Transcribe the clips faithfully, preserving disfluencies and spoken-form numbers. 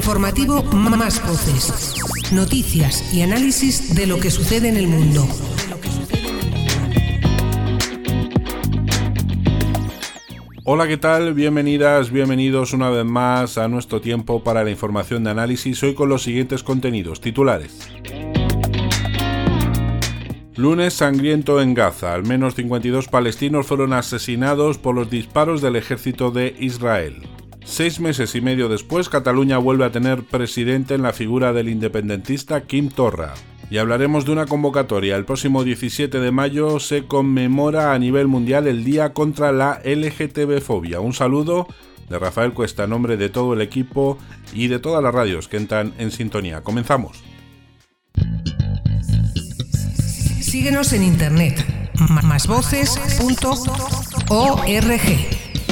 informativo Más Voces. Noticias y análisis de lo que sucede en el mundo. Hola, ¿qué tal? Bienvenidas, bienvenidos una vez más a nuestro tiempo para la información de análisis, hoy con los siguientes contenidos titulares. Lunes sangriento en Gaza. Al menos cincuenta y dos palestinos fueron asesinados por los disparos del ejército de Israel. Seis meses y medio después, Cataluña vuelve a tener presidente en la figura del independentista Quim Torra. Y hablaremos de una convocatoria. El próximo diecisiete de mayo se conmemora a nivel mundial el Día contra la L G T B fobia. Un saludo de Rafael Cuesta en nombre de todo el equipo y de todas las radios que entran en sintonía. Comenzamos. Síguenos en internet, más voces punto org.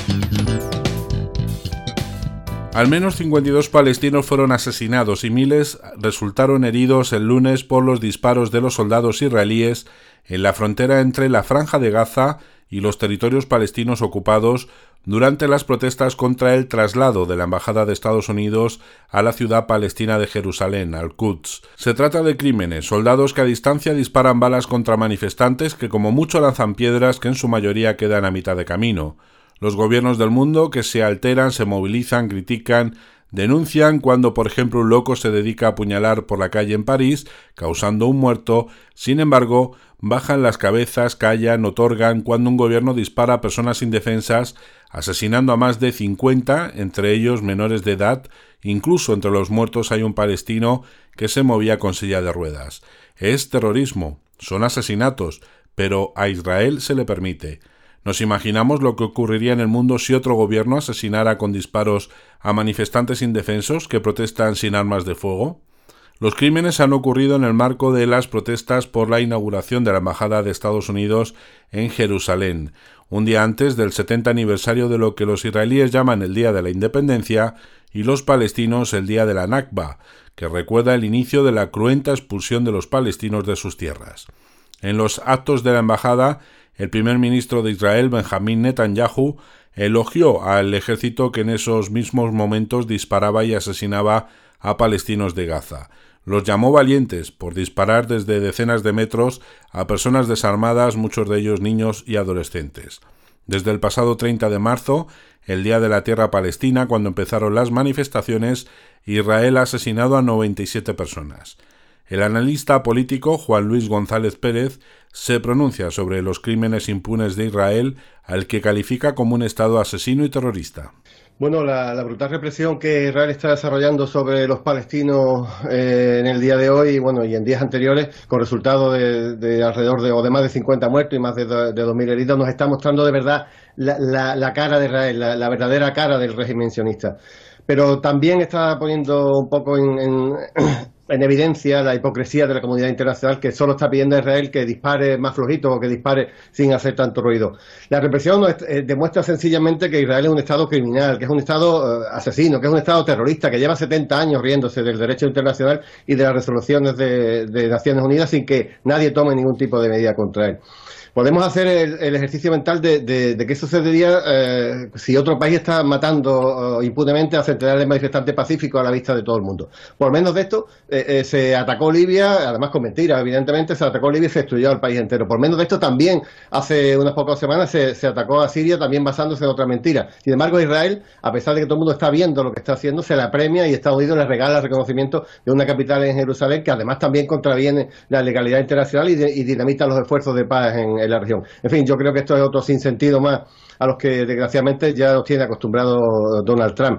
Al menos cincuenta y dos palestinos fueron asesinados y miles resultaron heridos el lunes por los disparos de los soldados israelíes en la frontera entre la Franja de Gaza y los territorios palestinos ocupados durante las protestas contra el traslado de la Embajada de Estados Unidos a la ciudad palestina de Jerusalén, Al-Quds. Se trata de crímenes, soldados que a distancia disparan balas contra manifestantes que como mucho lanzan piedras que en su mayoría quedan a mitad de camino. Los gobiernos del mundo que se alteran, se movilizan, critican, denuncian cuando, por ejemplo, un loco se dedica a apuñalar por la calle en París, causando un muerto. Sin embargo, bajan las cabezas, callan, otorgan cuando un gobierno dispara a personas indefensas, asesinando a más de cincuenta, entre ellos menores de edad. Incluso entre los muertos hay un palestino que se movía con silla de ruedas. Es terrorismo, son asesinatos, pero a Israel se le permite. ¿Nos imaginamos lo que ocurriría en el mundo si otro gobierno asesinara con disparos a manifestantes indefensos que protestan sin armas de fuego? Los crímenes han ocurrido en el marco de las protestas por la inauguración de la Embajada de Estados Unidos en Jerusalén, un día antes del setenta aniversario de lo que los israelíes llaman el Día de la Independencia y los palestinos el Día de la Nakba, que recuerda el inicio de la cruenta expulsión de los palestinos de sus tierras. En los actos de la embajada, el primer ministro de Israel, Benjamín Netanyahu, elogió al ejército que en esos mismos momentos disparaba y asesinaba a palestinos de Gaza. Los llamó valientes por disparar desde decenas de metros a personas desarmadas, muchos de ellos niños y adolescentes. Desde el pasado treinta de marzo, el Día de la Tierra Palestina, cuando empezaron las manifestaciones, Israel ha asesinado a noventa y siete personas. El analista político Juan Luis González Pérez se pronuncia sobre los crímenes impunes de Israel, al que califica como un Estado asesino y terrorista. Bueno, la, la brutal represión que Israel está desarrollando sobre los palestinos eh, en el día de hoy, bueno, y en días anteriores, con resultado de, de alrededor de, o de más de cincuenta muertos y más de, de dos mil heridos, nos está mostrando de verdad la, la, la cara de Israel, la, la verdadera cara del régimen sionista. Pero también está poniendo un poco en, en, en evidencia la hipocresía de la comunidad internacional, que solo está pidiendo a Israel que dispare más flojito o que dispare sin hacer tanto ruido. La represión no es, eh, demuestra sencillamente que Israel es un Estado criminal, que es un Estado eh, asesino, que es un Estado terrorista, que lleva setenta años riéndose del derecho internacional y de las resoluciones de, de Naciones Unidas sin que nadie tome ningún tipo de medida contra él. Podemos hacer el, el ejercicio mental de, de, de qué sucedería eh, si otro país está matando uh, impunemente a centenares de manifestantes pacíficos a la vista de todo el mundo. Por menos de esto, eh, eh, se atacó Libia, además con mentiras, evidentemente, se atacó Libia y se destruyó al país entero. Por menos de esto, también hace unas pocas semanas se, se atacó a Siria, también basándose en otra mentira. Sin embargo, Israel, a pesar de que todo el mundo está viendo lo que está haciendo, se la premia y Estados Unidos le regala el reconocimiento de una capital en Jerusalén que además también contraviene la legalidad internacional y, de, y dinamita los esfuerzos de paz en en la región. En fin, yo creo que esto es otro sinsentido más a los que desgraciadamente ya nos tiene acostumbrado Donald Trump.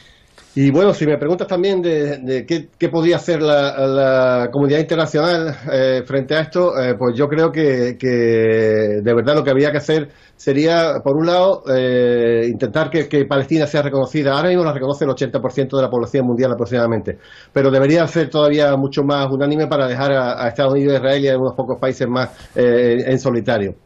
Y bueno, si me preguntas también de, de qué, qué podría hacer la, la comunidad internacional eh, frente a esto, eh, pues yo creo que, que de verdad lo que habría que hacer sería, por un lado, eh, intentar que, que Palestina sea reconocida. Ahora mismo la reconoce el ochenta por ciento de la población mundial aproximadamente, pero debería ser todavía mucho más unánime para dejar a, a Estados Unidos, Israel y a unos pocos países más eh, en solitario.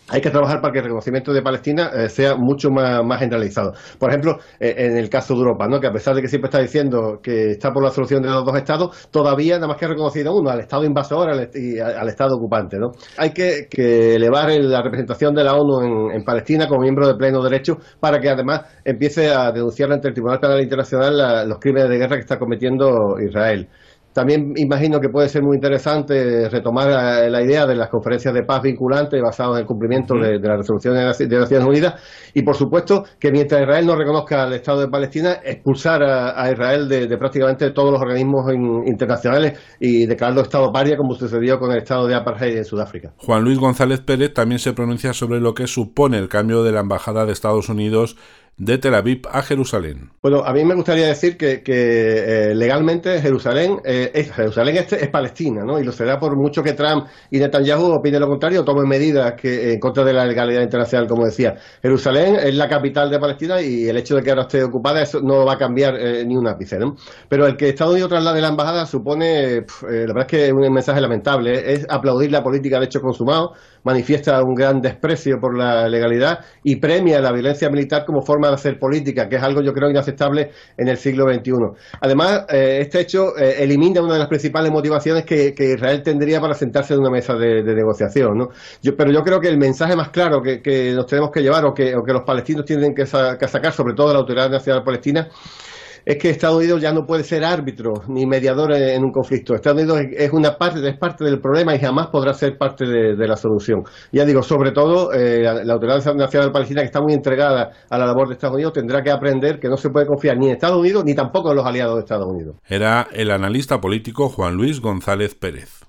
hay que trabajar para que el reconocimiento de Palestina eh, sea mucho más, más generalizado. Por ejemplo, eh, en el caso de Europa, ¿no? Que a pesar de que siempre está diciendo que está por la solución de los dos estados, todavía nada más que ha reconocido uno, al Estado invasor al, y al Estado ocupante, ¿no? Hay que, que elevar el, la representación de la ONU en, en Palestina como miembro de pleno derecho para que además empiece a denunciar ante el Tribunal Penal Internacional la, los crímenes de guerra que está cometiendo Israel. También imagino que puede ser muy interesante retomar la, la idea de las conferencias de paz vinculantes basadas en el cumplimiento de, de las resoluciones de las Naciones Unidas y, por supuesto, que mientras Israel no reconozca al Estado de Palestina, expulsar a, a Israel de, de prácticamente todos los organismos in, internacionales y declararlo Estado paria, como sucedió con el Estado de Apartheid en Sudáfrica. Juan Luis González Pérez también se pronuncia sobre lo que supone el cambio de la Embajada de Estados Unidos de Tel Aviv a Jerusalén. Bueno, a mí me gustaría decir que, que eh, legalmente Jerusalén, eh, es, Jerusalén es, es Palestina, ¿no? Y lo será por mucho que Trump y Netanyahu opinen lo contrario o tomen medidas que en contra de la legalidad internacional, como decía. Jerusalén es la capital de Palestina y el hecho de que ahora esté ocupada eso no va a cambiar eh, ni un ápice, ¿no? Pero el que Estados Unidos traslade la embajada supone, pf, eh, la verdad es que es un mensaje lamentable, ¿eh? Es aplaudir la política de hecho consumado, manifiesta un gran desprecio por la legalidad y premia la violencia militar como forma de hacer política, que es algo yo creo inaceptable en el siglo veintiuno. Además, eh, este hecho eh, elimina una de las principales motivaciones que, que Israel tendría para sentarse en una mesa de, de negociación, ¿no? Yo, pero yo creo que el mensaje más claro que, que nos tenemos que llevar o que, o que los palestinos tienen que, sa que sacar, sobre todo la Autoridad Nacional Palestina, es que Estados Unidos ya no puede ser árbitro ni mediador en, en un conflicto. Estados Unidos es, es una parte, es parte del problema y jamás podrá ser parte de, de la solución. Ya digo, sobre todo, eh, la, la Autoridad Nacional Palestina, que está muy entregada a la labor de Estados Unidos, tendrá que aprender que no se puede confiar ni en Estados Unidos ni tampoco en los aliados de Estados Unidos. Era el analista político Juan Luis González Pérez.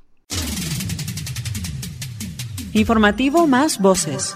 Informativo Más Voces.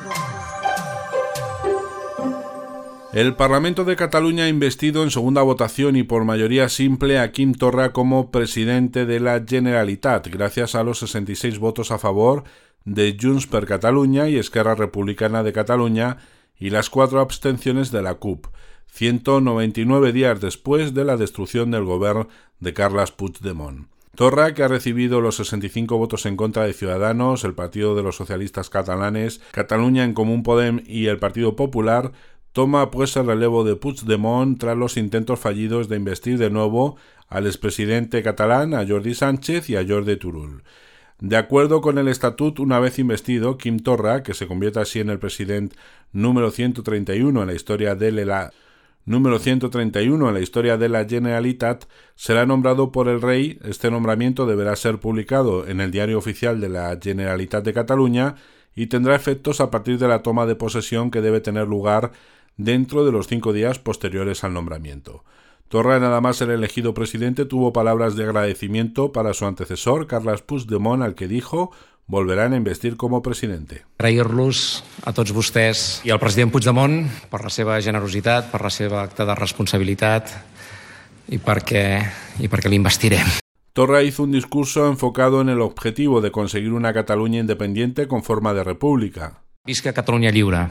El Parlamento de Cataluña ha investido en segunda votación y por mayoría simple a Quim Torra como presidente de la Generalitat, gracias a los sesenta y seis votos a favor de Junts per Catalunya y Esquerra Republicana de Cataluña y las cuatro abstenciones de la C U P, ciento noventa y nueve días después de la destrucción del gobierno de Carles Puigdemont. Torra, que ha recibido los sesenta y cinco votos en contra de Ciudadanos, el Partido de los Socialistas Catalanes, Catalunya en Comú Podem y el Partido Popular, toma pues el relevo de Puigdemont tras los intentos fallidos de investir de nuevo al expresidente catalán, a Jordi Sánchez y a Jordi Turull. De acuerdo con el estatut, una vez investido, Quim Torra, que se convierte así en el presidente número ciento treinta y uno en la historia de la número ciento treinta y uno en la historia de la Generalitat, será nombrado por el rey. Este nombramiento deberá ser publicado en el Diario Oficial de la Generalitat de Cataluña y tendrá efectos a partir de la toma de posesión, que debe tener lugar dentro de los cinco días posteriores al nombramiento. Torra, nada más ser elegido presidente, tuvo palabras de agradecimiento para su antecesor, Carles Puigdemont, al que dijo volveran a investir como presidente. Agrair-los a tots vostès i al president Puigdemont per la seva generositat, per la seva acte de responsabilitat i perquè, i perquè l'investirem. Torra hizo un discurso enfocado en el objetivo de conseguir una Cataluña independiente con forma de república. Visca Catalunya lliure.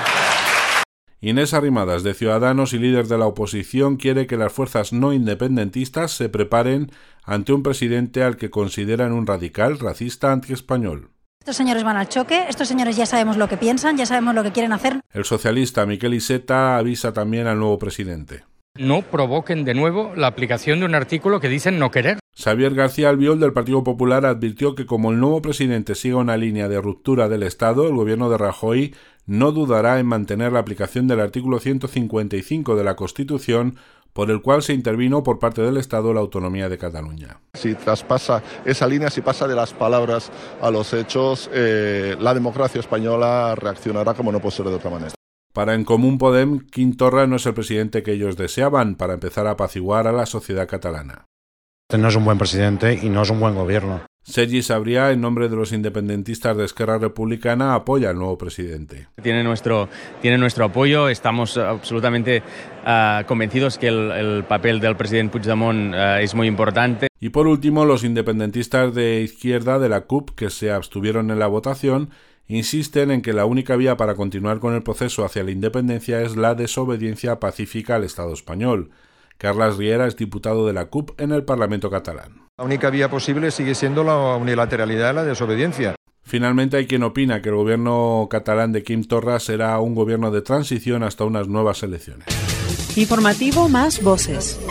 Inés Arrimadas, de Ciudadanos y líder de la oposición, quiere que las fuerzas no independentistas se preparen ante un presidente al que consideran un radical, racista, antiespañol. Estos señores van al choque, estos señores ya sabemos lo que piensan, ya sabemos lo que quieren hacer. El socialista Miquel Iceta avisa también al nuevo presidente. No provoquen de nuevo la aplicación de un artículo que dicen no querer. Xavier García Albiol, del Partido Popular, advirtió que como el nuevo presidente siga una línea de ruptura del Estado, el gobierno de Rajoy no dudará en mantener la aplicación del artículo ciento cincuenta y cinco de la Constitución, por el cual se intervino por parte del Estado la autonomía de Cataluña. Si traspasa esa línea, si pasa de las palabras a los hechos, eh, la democracia española reaccionará como no puede ser de otra manera. Para En Comú Podem, Quim Torra no es el presidente que ellos deseaban para empezar a apaciguar a la sociedad catalana. No es un buen presidente y no es un buen gobierno. Sergi Sabrià, en nombre de los independentistas de Esquerra Republicana, apoya al nuevo presidente. Tiene nuestro, tiene nuestro apoyo, estamos absolutamente uh, convencidos que el, el papel del presidente Puigdemont uh, es muy importante. Y por último, los independentistas de izquierda de la C U P, que se abstuvieron en la votación, insisten en que la única vía para continuar con el proceso hacia la independencia es la desobediencia pacífica al Estado español. Carles Riera es diputado de la C U P en el Parlamento catalán. La única vía posible sigue siendo la unilateralidad y la desobediencia. Finalmente, hay quien opina que el gobierno catalán de Quim Torra será un gobierno de transición hasta unas nuevas elecciones. Informativo Más Voces.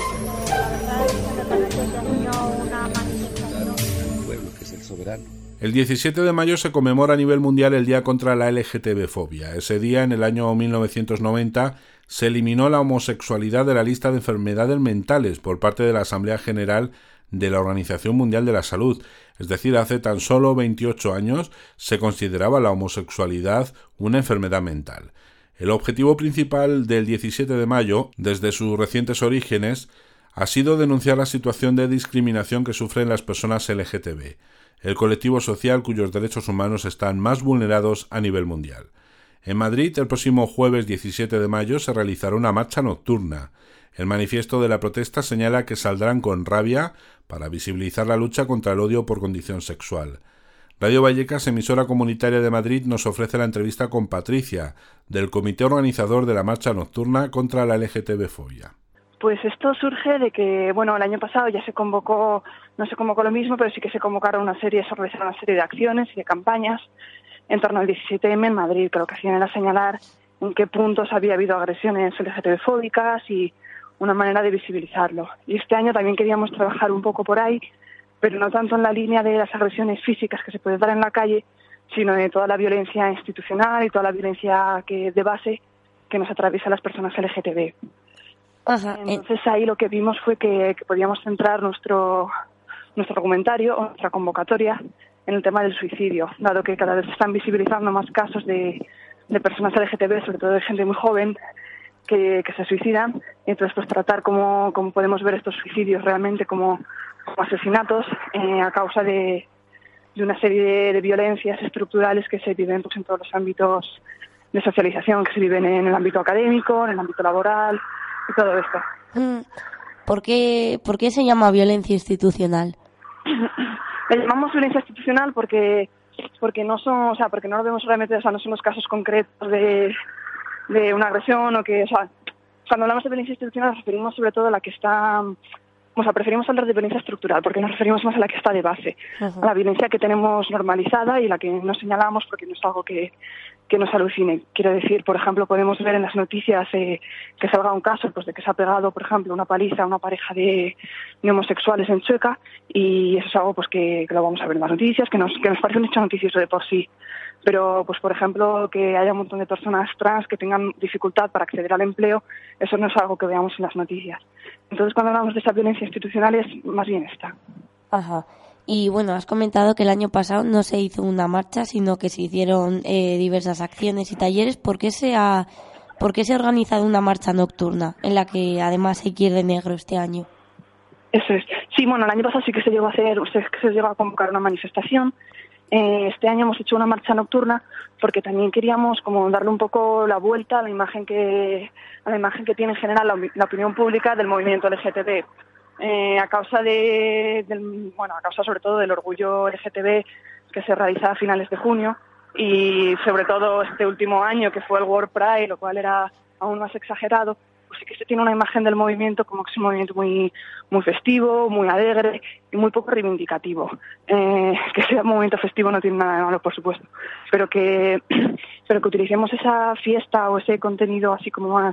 El diecisiete de mayo se conmemora a nivel mundial el Día contra la L G T B fobia. Ese día, en el año mil novecientos noventa, se eliminó la homosexualidad de la lista de enfermedades mentales por parte de la Asamblea General de la Organización Mundial de la Salud. Es decir, hace tan solo veintiocho años se consideraba la homosexualidad una enfermedad mental. El objetivo principal del diecisiete de mayo, desde sus recientes orígenes, ha sido denunciar la situación de discriminación que sufren las personas L G T B, el colectivo social cuyos derechos humanos están más vulnerados a nivel mundial. En Madrid, el próximo jueves diecisiete de mayo se realizará una marcha nocturna. El manifiesto de la protesta señala que saldrán con rabia para visibilizar la lucha contra el odio por condición sexual. Radio Vallecas, emisora comunitaria de Madrid, nos ofrece la entrevista con Patricia, del comité organizador de la marcha nocturna contra la L G T B fobia. Pues esto surge de que, bueno, el año pasado ya se convocó, no se convocó lo mismo, pero sí que se convocaron una serie, se organizaron una serie de acciones y de campañas en torno al diecisiete eme en Madrid, que lo que hacían era señalar en qué puntos había habido agresiones L G T B fóbicas y una manera de visibilizarlo. Y este año también queríamos trabajar un poco por ahí, pero no tanto en la línea de las agresiones físicas que se pueden dar en la calle, sino de toda la violencia institucional y toda la violencia que de base que nos atraviesa a las personas L G T B. Ajá. Entonces ahí lo que vimos fue que, que podíamos centrar nuestro nuestro argumentario o nuestra convocatoria en el tema del suicidio, dado que cada vez se están visibilizando más casos de, de personas L G T B, sobre todo de gente muy joven, que, que se suicidan, y entonces pues tratar cómo, cómo podemos ver estos suicidios realmente como, como asesinatos eh, a causa de, de una serie de, de violencias estructurales que se viven pues, en todos los ámbitos de socialización, que se viven en el ámbito académico, en el ámbito laboral y todo esto. ¿Por qué, ¿Por qué se llama violencia institucional? Le llamamos violencia institucional porque porque no son, o sea, porque no lo vemos solamente, o sea, no son los casos concretos de, de una agresión o que, o sea, cuando hablamos de violencia institucional nos referimos sobre todo a la que está, o sea, preferimos hablar de violencia estructural porque nos referimos más a la que está de base, uh-huh. a la violencia que tenemos normalizada y la que no señalamos porque no es algo que, que nos alucine. Quiero decir, por ejemplo, podemos ver en las noticias eh, que salga un caso pues de que se ha pegado, por ejemplo, una paliza a una pareja de, de homosexuales en Chueca, y eso es algo pues que, que lo vamos a ver en las noticias, que nos, que nos parece un hecho noticioso de por sí. Pero, pues por ejemplo, que haya un montón de personas trans que tengan dificultad para acceder al empleo, eso no es algo que veamos en las noticias. Entonces, cuando hablamos de esa violencia institucional es más bien esta. Ajá. Y bueno, has comentado que el año pasado no se hizo una marcha, sino que se hicieron eh, diversas acciones y talleres. ¿Por qué se ha, por qué se ha organizado una marcha nocturna en la que además hay que ir de negro este año? Eso es. Sí, bueno, el año pasado sí que se llegó a hacer, se llegó a convocar una manifestación. Eh, este año hemos hecho una marcha nocturna porque también queríamos como darle un poco la vuelta a la imagen que a la imagen que tiene en general la, la opinión pública del movimiento L G T B. Eh, a causa de, del, bueno, a causa sobre todo del orgullo L G T B que se realiza a finales de junio y sobre todo este último año que fue el World Pride, lo cual era aún más exagerado, pues sí que se tiene una imagen del movimiento como que es un movimiento muy muy festivo, muy alegre y muy poco reivindicativo. Eh, que sea un movimiento festivo no tiene nada de malo, por supuesto, pero que pero que utilicemos esa fiesta o ese contenido así como más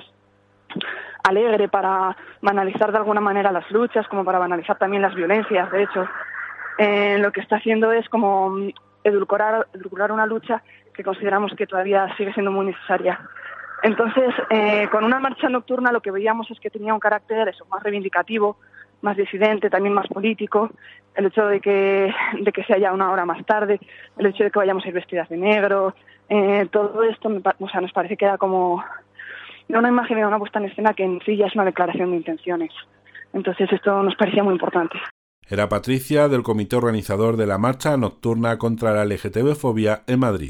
alegre para banalizar de alguna manera las luchas, como para banalizar también las violencias. De hecho, eh, lo que está haciendo es como edulcorar, edulcorar una lucha que consideramos que todavía sigue siendo muy necesaria. Entonces, eh, con una marcha nocturna lo que veíamos es que tenía un carácter eso, más reivindicativo, más disidente, también más político. El hecho de que, de que sea ya una hora más tarde, el hecho de que vayamos a ir vestidas de negro, eh, todo esto me, o sea, nos parece que era como una imagen y una puesta en escena que en sí ya es una declaración de intenciones. Entonces esto nos parecía muy importante. Era Patricia, del comité organizador de la marcha nocturna contra la L G T B fobia en Madrid.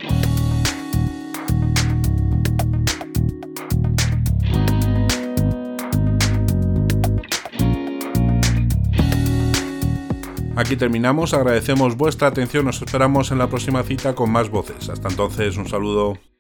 Aquí terminamos, agradecemos vuestra atención, nos esperamos en la próxima cita con más voces. Hasta entonces, un saludo.